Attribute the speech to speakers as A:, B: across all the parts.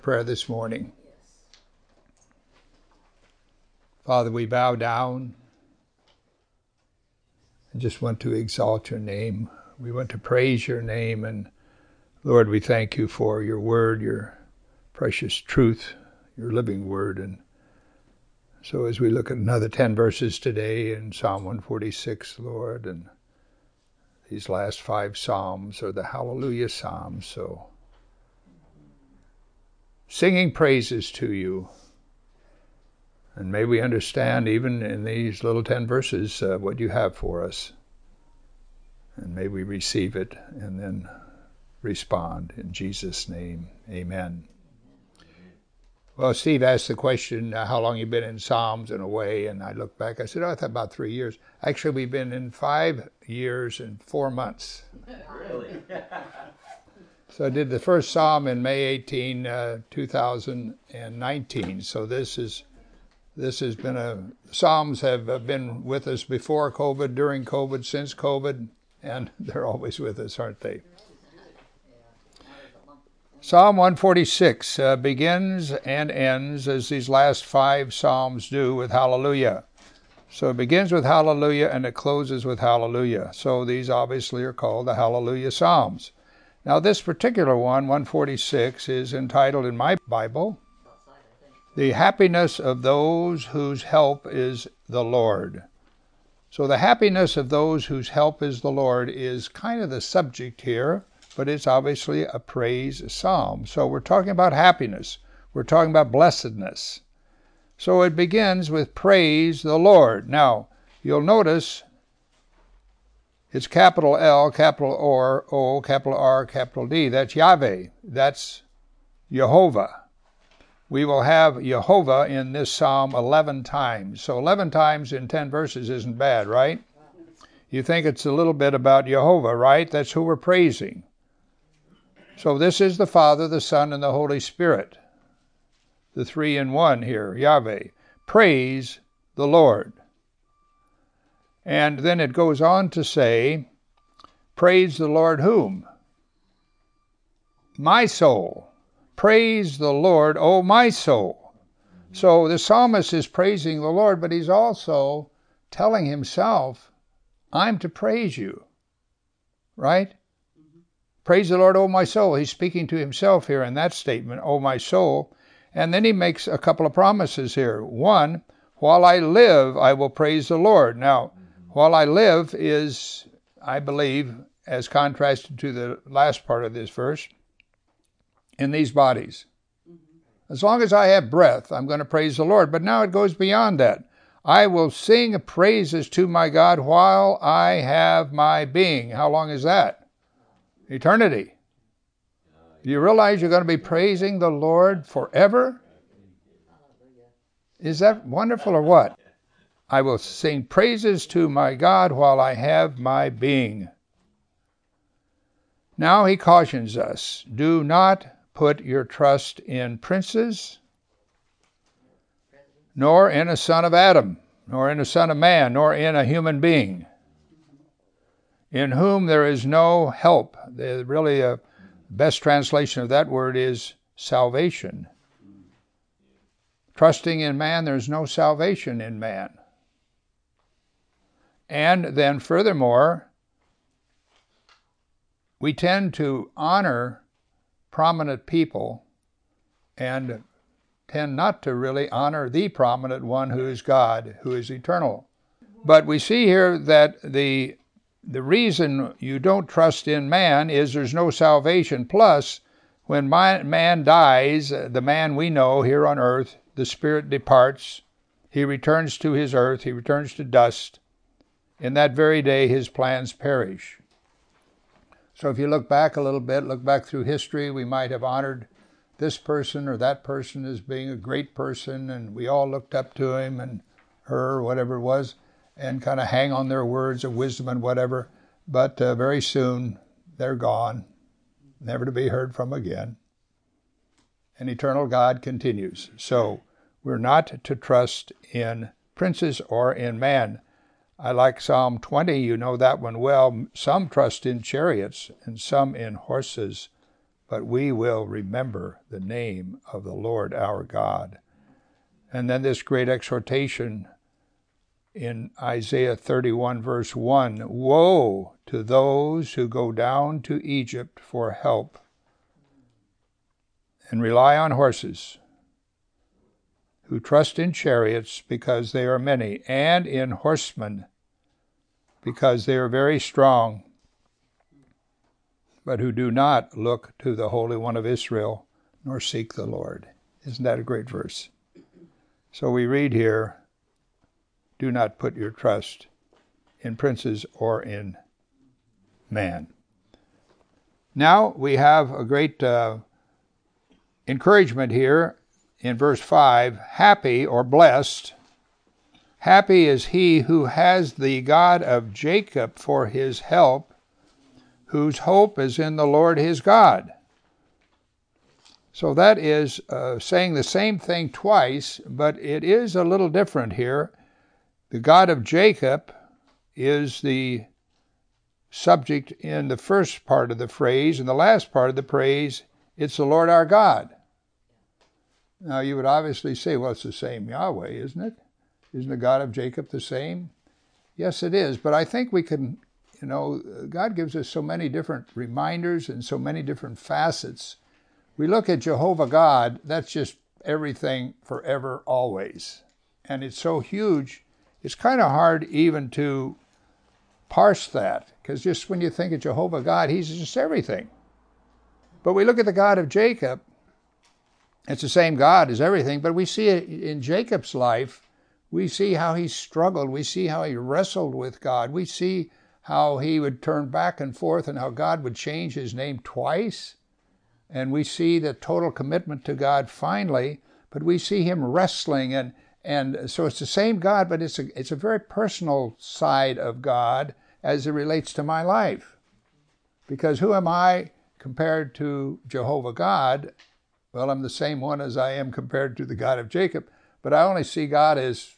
A: Prayer this morning. Father, we bow down and just want to exalt your name. We want to praise your name, and Lord, we thank you for your word, your precious truth, your living word. And so as we look at another 10 verses today in Psalm 146, Lord, and these last 5 Psalms are the Hallelujah Psalms, so singing praises to you. And may we understand even in these little 10 verses what you have for us. And may we receive it and then respond in Jesus' name. Amen. Well, Steve asked the question, how long you been in Psalms and away? And I looked back, I said, I thought about 3 years. Actually, we've been in 5 years and 4 months.
B: Really?
A: So I did the first Psalm in May 18, 2019. So this has been Psalms have been with us before COVID, during COVID, since COVID, and they're always with us, aren't they? Psalm 146 begins and ends, as these last 5 Psalms do, with Hallelujah. So it begins with Hallelujah and it closes with Hallelujah. So these obviously are called the Hallelujah Psalms. Now this particular one, 146, is entitled in my Bible, The Happiness of Those Whose Help is the Lord. So the happiness of those whose help is the Lord is kind of the subject here, but it's obviously a praise psalm. So we're talking about happiness. We're talking about blessedness. So it begins with praise the Lord. Now, you'll notice it's capital L, capital O, capital R, capital D. That's Yahweh. That's Jehovah. We will have Jehovah in this psalm 11 times. So 11 times in 10 verses isn't bad, right? You think it's a little bit about Jehovah, right? That's who we're praising. So this is the Father, the Son, and the Holy Spirit. The 3 in 1 here, Yahweh. Praise the Lord. And then it goes on to say, praise the Lord whom? My soul. Praise the Lord, O my soul. So the psalmist is praising the Lord, but he's also telling himself, I'm to praise you. Right? Praise the Lord, O my soul. He's speaking to himself here in that statement, O my soul. And then he makes a couple of promises here. One, while I live, I will praise the Lord. Now, while I live is, I believe, as contrasted to the last part of this verse, in these bodies. As long as I have breath, I'm going to praise the Lord. But now it goes beyond that. I will sing praises to my God while I have my being. How long is that? Eternity. Do you realize you're going to be praising the Lord forever? Is that wonderful or what? I will sing praises to my God while I have my being. Now he cautions us, do not put your trust in princes, nor in a son of Adam, nor in a son of man, nor in a human being, in whom there is no help. Really, a best translation of that word is salvation. Trusting in man, there's no salvation in man. And then furthermore, we tend to honor prominent people and tend not to really honor the prominent one who is God, who is eternal. But we see here that the reason you don't trust in man is there's no salvation. Plus, when man dies, the man we know here on earth, the spirit departs. He returns to his earth. He returns to dust. In that very day, his plans perish. So if you look back a little bit, look back through history, we might have honored this person or that person as being a great person, and we all looked up to him and her, whatever it was, and kind of hang on their words of wisdom and whatever. But very soon, they're gone, never to be heard from again. And eternal God continues. So we're not to trust in princes or in man. I like Psalm 20, you know that one well. Some trust in chariots and some in horses, but we will remember the name of the Lord our God. And then this great exhortation in Isaiah 31 verse 1, woe to those who go down to Egypt for help and rely on horses, who trust in chariots because they are many, and in horsemen because they are very strong, but who do not look to the Holy One of Israel, nor seek the Lord. Isn't that a great verse? So we read here, do not put your trust in princes or in man. Now we have a great encouragement here in verse 5, happy or blessed. Happy is he who has the God of Jacob for his help, whose hope is in the Lord his God. So that is saying the same thing twice, but it is a little different here. The God of Jacob is the subject in the first part of the phrase. In the last part of the phrase, it's the Lord our God. Now you would obviously say, well, it's the same Yahweh, isn't it? Isn't the God of Jacob the same? Yes, it is. But I think we can, God gives us so many different reminders and so many different facets. We look at Jehovah God, that's just everything forever, always. And it's so huge, it's kind of hard even to parse that, because just when you think of Jehovah God, he's just everything. But we look at the God of Jacob, it's the same God as everything, but we see it in Jacob's life. We see how he struggled. We see how he wrestled with God. We see how he would turn back and forth and how God would change his name twice. And we see the total commitment to God finally, but we see him wrestling. And so it's the same God, but it's a very personal side of God as it relates to my life. Because who am I compared to Jehovah God? Well, I'm the same one as I am compared to the God of Jacob, but I only see God as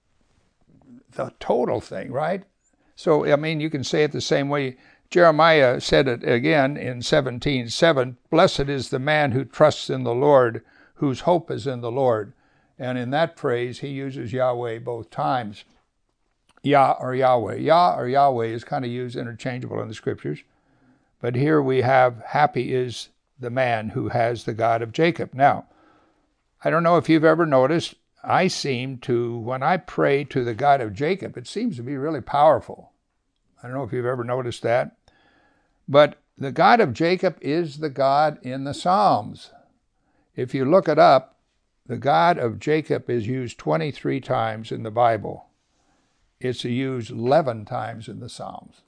A: the total thing, right? So, you can say it the same way. Jeremiah said it again in 17:7, blessed is the man who trusts in the Lord, whose hope is in the Lord. And in that phrase, he uses Yahweh both times. Yah or Yahweh. Yah or Yahweh is kind of used interchangeable in the scriptures. But here we have, happy is the man who has the God of Jacob. Now, I don't know if you've ever noticed, I seem to, when I pray to the God of Jacob, it seems to be really powerful. I don't know if you've ever noticed that. But the God of Jacob is the God in the Psalms. If you look it up, the God of Jacob is used 23 times in the Bible. It's used 11 times in the Psalms.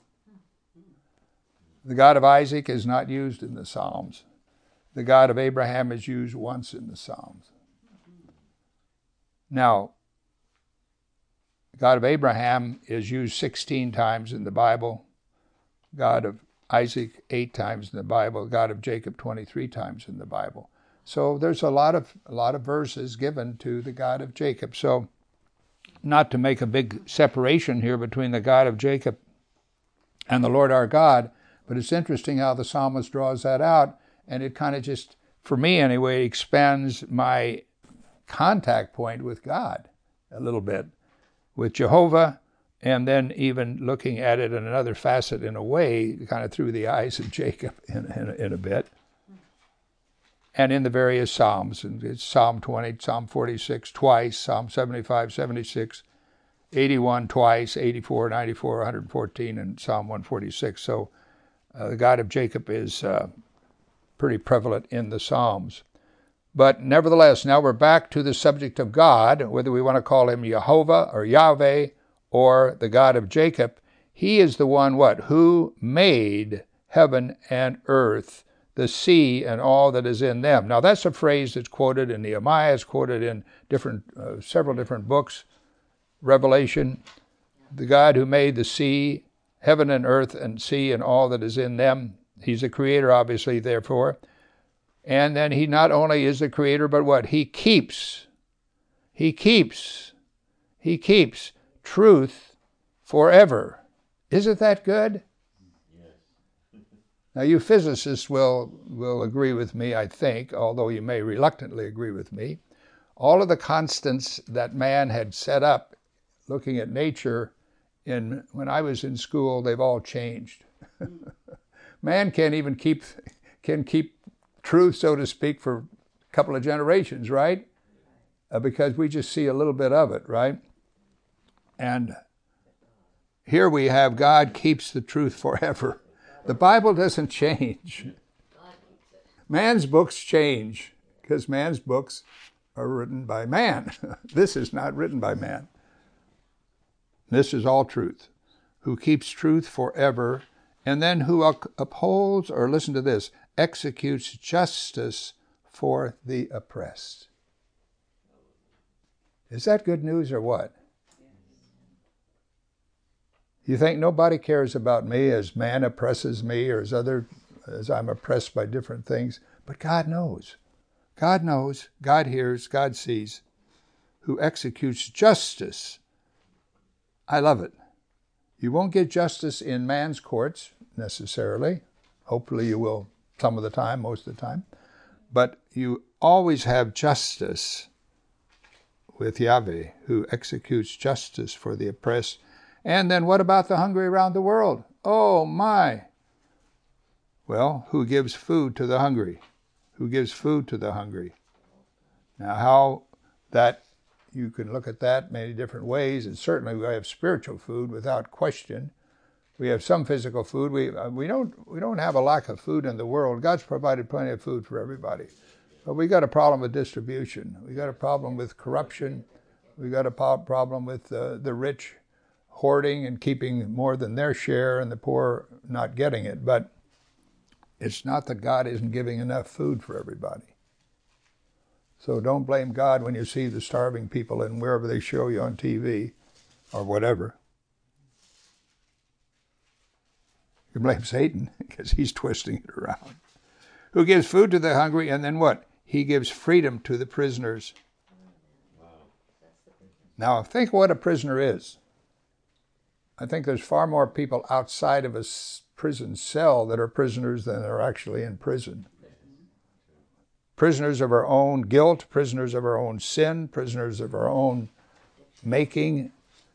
A: The God of Isaac is not used in the Psalms. The God of Abraham is used once in the Psalms. Now, the God of Abraham is used 16 times in the Bible. God of Isaac 8 times in the Bible. God of Jacob 23 times in the Bible. So there's a lot of verses given to the God of Jacob. So not to make a big separation here between the God of Jacob and the Lord our God, but it's interesting how the psalmist draws that out, and it kind of just, for me anyway, expands my contact point with God a little bit, with Jehovah, and then even looking at it in another facet in a way, kind of through the eyes of Jacob in a bit. And in the various Psalms, and it's Psalm 20, Psalm 46 twice, Psalm 75, 76, 81 twice, 84, 94, 114, and Psalm 146. So the God of Jacob is pretty prevalent in the Psalms. But nevertheless, now we're back to the subject of God, whether we want to call him Jehovah or Yahweh or the God of Jacob. He is the one, who made heaven and earth, the sea and all that is in them. Now that's a phrase that's quoted in Nehemiah, it's quoted in several different books. Revelation, the God who made the sea, heaven and earth and sea and all that is in them. He's the creator, obviously, therefore. And then he not only is the creator, but he keeps. He keeps truth forever. Isn't that good? Now, you physicists will agree with me, I think, although you may reluctantly agree with me. All of the constants that man had set up looking at nature when I was in school, they've all changed. Man can keep truth, so to speak, for a couple of generations, right? Because we just see a little bit of it, right? And here we have God keeps the truth forever. The Bible doesn't change. Man's books change because man's books are written by man. This is not written by man. This is all truth. Who keeps truth forever, and then who upholds, or listen to this, executes justice for the oppressed. Is that good news or what? You think nobody cares about me as man oppresses me or as I'm oppressed by different things? But God knows. God knows, God hears, God sees. Who executes justice. I love it. You won't get justice in man's courts necessarily. Hopefully you will some of the time, most of the time. But you always have justice with Yahweh, who executes justice for the oppressed. And then what about the hungry around the world? Oh my! Well, who gives food to the hungry? Who gives food to the hungry? Now how that, you can look at that many different ways, and certainly we have spiritual food without question. We have some physical food. We don't have a lack of food in the world. God's provided plenty of food for everybody. But we got a problem with distribution. We got a problem with corruption. We got a problem with the rich hoarding and keeping more than their share and the poor not getting it. But it's not that God isn't giving enough food for everybody. So don't blame God when you see the starving people and wherever they show you on TV or whatever. You blame Satan because he's twisting it around. Who gives food to the hungry, and then what? He gives freedom to the prisoners. Now think what a prisoner is. I think there's far more people outside of a prison cell that are prisoners than are actually in prison. Prisoners of our own guilt, prisoners of our own sin, prisoners of our own making.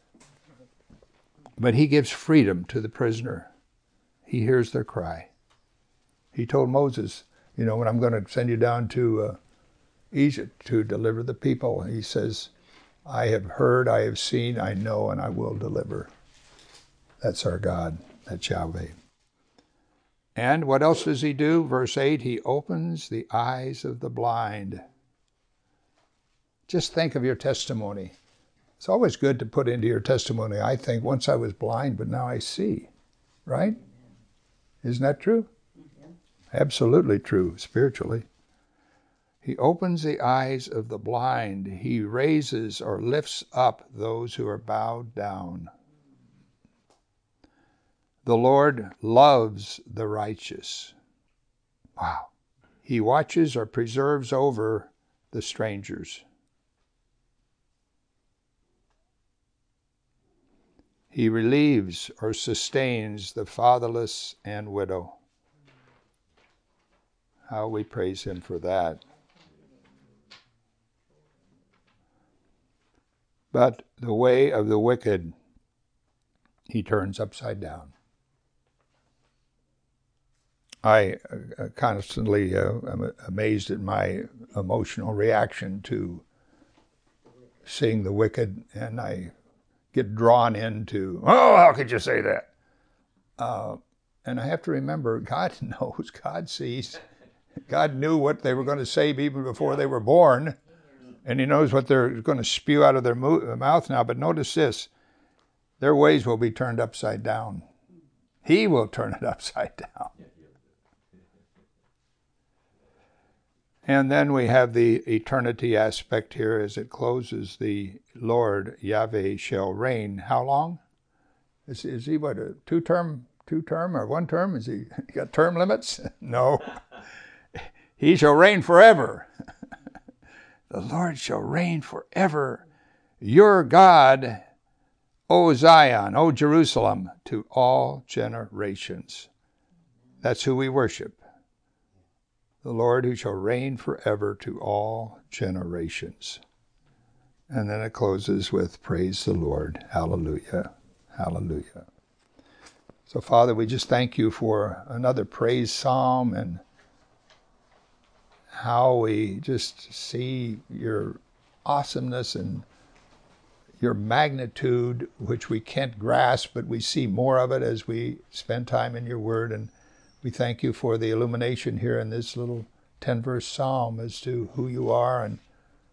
A: But he gives freedom to the prisoner. He hears their cry. He told Moses, when I'm going to send you down to Egypt to deliver the people, he says, I have heard, I have seen, I know, and I will deliver. That's our God. That's Yahweh. And what else does he do? Verse 8, he opens the eyes of the blind. Just think of your testimony. It's always good to put into your testimony, I think, once I was blind, but now I see. Right? Isn't that true? Absolutely true, spiritually. He opens the eyes of the blind. He raises or lifts up those who are bowed down. The Lord loves the righteous. Wow. He watches or preserves over the strangers. He relieves or sustains the fatherless and widow. How we praise him for that. But the way of the wicked he turns upside down. I constantly am amazed at my emotional reaction to seeing the wicked, and I get drawn into, how could you say that? And I have to remember, God knows, God sees. God knew what they were going to say even before they were born, and he knows what they're going to spew out of their mouth now. But notice this, their ways will be turned upside down. He will turn it upside down. And then we have the eternity aspect here as it closes. The Lord Yahweh shall reign. How long? Is he what, a two-term or one term? Is he got term limits? No. He shall reign forever. The Lord shall reign forever. Your God, O Zion, O Jerusalem, to all generations. That's who we worship. The Lord who shall reign forever to all generations. And then it closes with praise the Lord. Hallelujah. Hallelujah. So Father, we just thank you for another praise psalm and how we just see your awesomeness and your magnitude, which we can't grasp, but we see more of it as we spend time in your word. And we thank you for the illumination here in this little 10-verse psalm as to who you are. And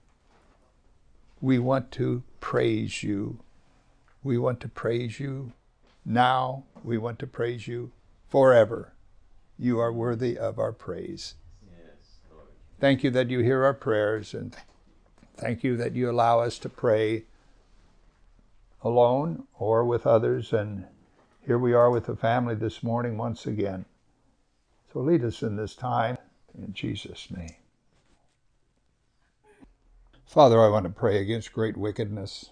A: we want to praise you. We want to praise you now. We want to praise you forever. You are worthy of our praise. Yes, Lord. Thank you that you hear our prayers, and thank you that you allow us to pray alone or with others. And here we are with the family this morning once again. So lead us in this time in Jesus' name. Father, I want to pray against great wickedness.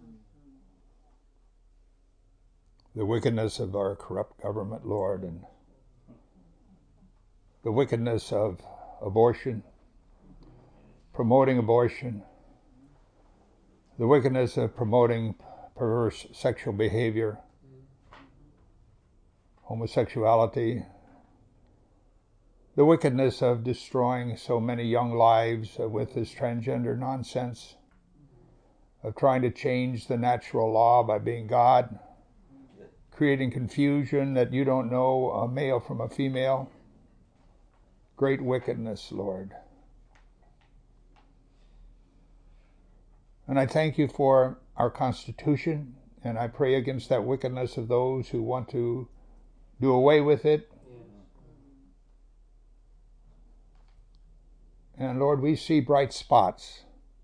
A: The wickedness of our corrupt government, Lord, and the wickedness of abortion, promoting abortion, the wickedness of promoting perverse sexual behavior, homosexuality, the wickedness of destroying so many young lives with this transgender nonsense, of trying to change the natural law by being God, creating confusion that you don't know a male from a female. Great wickedness, Lord. And I thank you for our Constitution, and I pray against that wickedness of those who want to do away with it. And Lord, we see bright spots.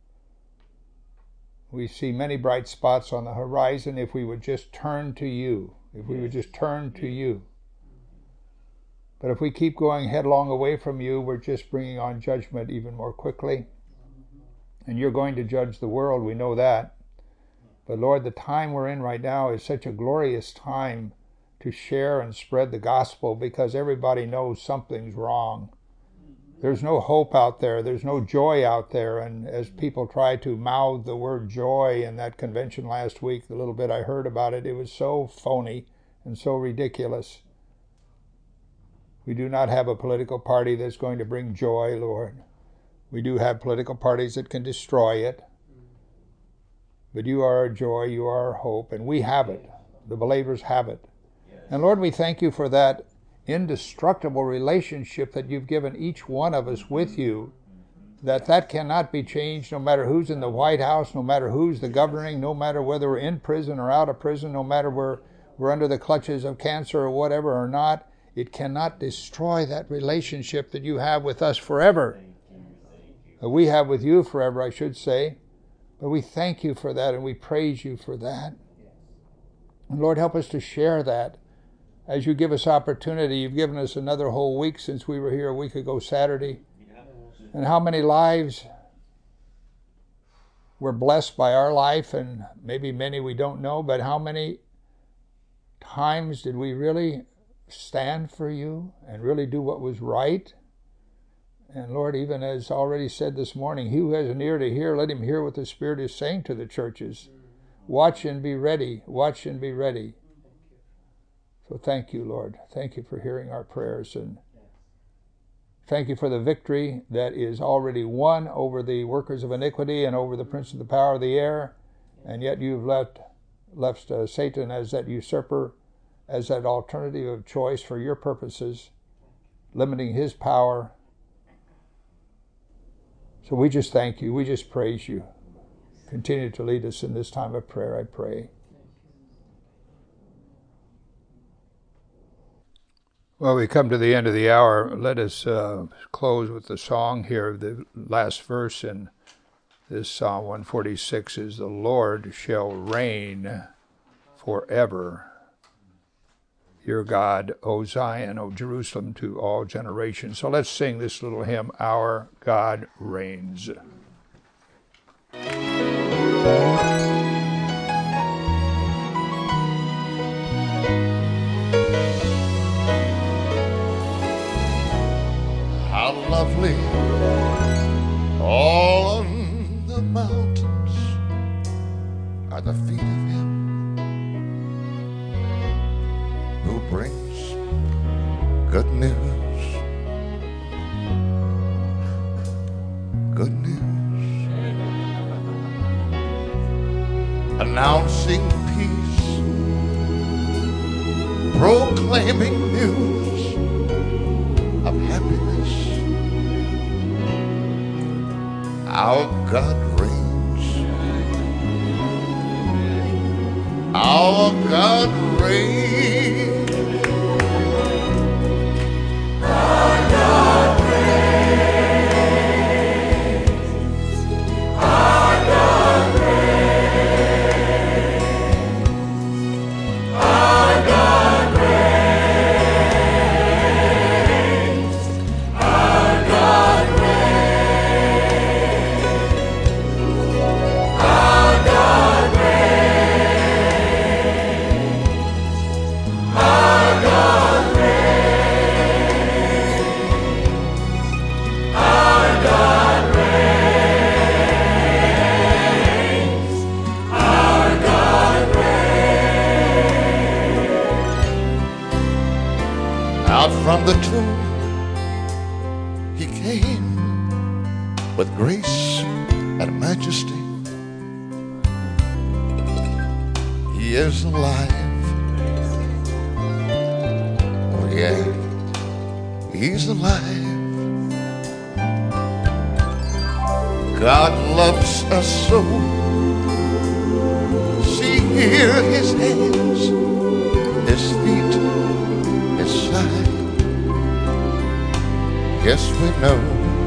A: We see many bright spots on the horizon if we would just turn to you. If we would just turn to you. But if we keep going headlong away from you, we're just bringing on judgment even more quickly. And you're going to judge the world, we know that. But Lord, the time we're in right now is such a glorious time to share and spread the gospel, because everybody knows something's wrong. There's no hope out there. There's no joy out there. And as people try to mouth the word joy in that convention last week, the little bit I heard about it, it was so phony and so ridiculous. We do not have a political party that's going to bring joy, Lord. We do have political parties that can destroy it. But you are our joy, you are our hope, and we have it. The believers have it. And Lord, we thank you for that indestructible relationship that you've given each one of us with you, that cannot be changed no matter who's in the White House, no matter who's the governing, no matter whether we're in prison or out of prison, no matter we're under the clutches of cancer or whatever or not. It cannot destroy that relationship that you have with us forever. We have with you forever, I should say. But we thank you for that and we praise you for that. And Lord, help us to share that. As you give us opportunity, you've given us another whole week since we were here a week ago Saturday. And how many lives were blessed by our life, and maybe many we don't know, but how many times did we really stand for you and really do what was right? And Lord, even as already said this morning, he who has an ear to hear, let him hear what the Spirit is saying to the churches. Watch and be ready. Watch and be ready. So thank you, Lord. Thank you for hearing our prayers, and thank you for the victory that is already won over the workers of iniquity and over the prince of the power of the air, and yet you've left Satan as that usurper, as that alternative of choice for your purposes, limiting his power. So we just thank you. We just praise you. Continue to lead us in this time of prayer, I pray. Well, we come to the end of the hour. Let us close with the song here. The last verse in this Psalm 146 is, "The Lord shall reign forever. Your God, O Zion, O Jerusalem, to all generations." So let's sing this little hymn, "Our God Reigns."
B: lonely, all on the mountains are the feet of him who brings good news. Good news. Announcing peace, proclaiming news of happiness. Our God reigns. Our God reigns. Our God reigns. Our God reigns. Our God reigns. Our God reigns. Our God reigns. Our God reigns. Our God reigns. Our God reigns. Out from the tomb he came with grace and majesty. He is alive. Oh yeah, he's alive. God loves us so. See here his hands, his feet, his side. Yes, we know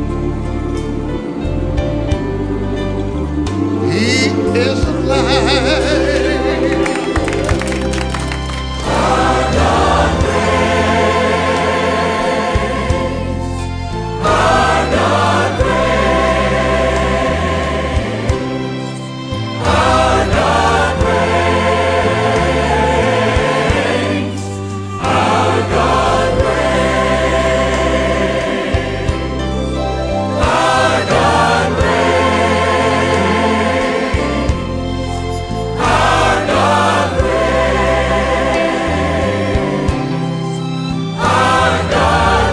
B: he is alive. Our God reigns. Our God reigns. Our God reigns. Our God reigns. Our God reigns. Our God reigns. Our God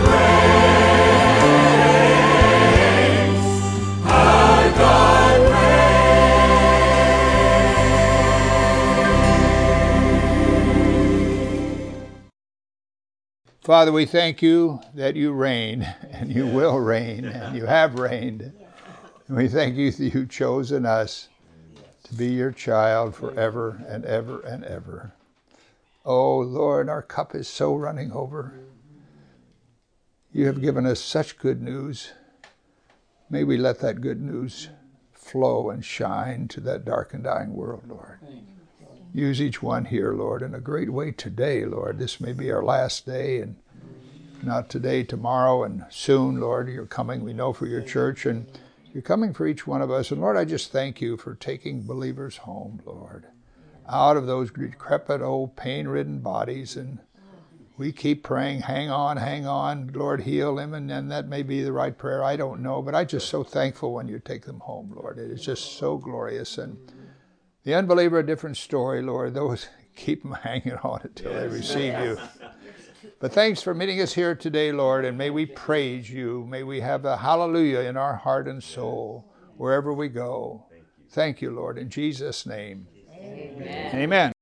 B: reigns. Our God
A: Father, we thank you that you reign, and you will reign, and you have reigned. And we thank you that you've chosen us to be your child forever and ever and ever. Oh, Lord, our cup is so running over. You have given us such good news. May we let that good news flow and shine to that dark and dying world, Lord. Use each one here, Lord, in a great way today, Lord. This may be our last day, and not today, tomorrow, and soon, Lord. You're coming, we know, for your church, and you're coming for each one of us. And Lord, I just thank you for taking believers home, Lord, out of those decrepit, old, pain-ridden bodies. And we keep praying, hang on, Lord, heal him. And then that may be the right prayer, I don't know. But I'm just so thankful when you take them home, Lord. It is just so glorious. And the unbeliever, a different story, Lord. Those, keep them hanging on until they receive you. But thanks for meeting us here today, Lord, and may we praise you. May we have a hallelujah in our heart and soul wherever we go. Thank you, Lord, in Jesus' name. Amen. Amen.